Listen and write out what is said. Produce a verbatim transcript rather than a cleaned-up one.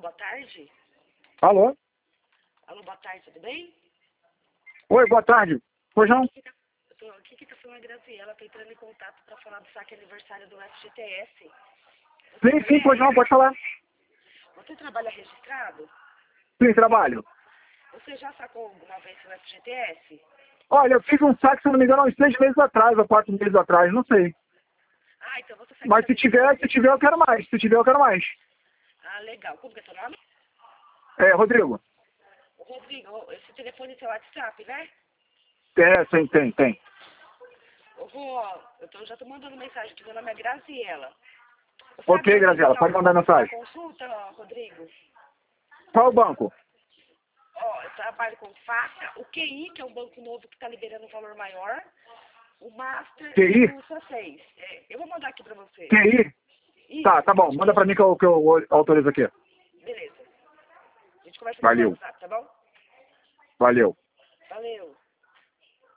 boa tarde. Alô? Alô, boa tarde, tudo bem? Oi, boa tarde. Pois não? Aqui que tá falando a Graziela, tá entrando em contato para falar do saque aniversário do F G T S. Sim, sim, pois não, pode falar. Você trabalha registrado? Sim, trabalho. Você já sacou alguma vez no F G T S? Olha, eu fiz um saque, se não me engano, há uns seis meses atrás, ou quatro meses atrás, não sei. Ah, então você sabe. Mas se tiver, se tiver, eu quero mais. Se tiver, eu quero mais. Ah, legal. Como que é seu nome? É, Rodrigo. Rodrigo, esse telefone é seu WhatsApp, né? É, tem, tem, tem. Eu vou, eu tô, já tô mandando mensagem aqui, meu nome é Graziela. Você Ok, sabe Graziela, organizar pode o mandar banco da mensagem. consulta, ó, Rodrigo? Qual o banco? Ó, eu trabalho com faca, o Q I, que é um banco novo que está liberando um valor maior, o Master Q I? e o C seis. É, eu vou mandar aqui para você. Q I? Isso, Tá, tá bom. Manda pra mim que eu, que eu autorizo aqui. beleza. A gente conversa aqui no Valeu. WhatsApp, tá bom? Valeu. Valeu.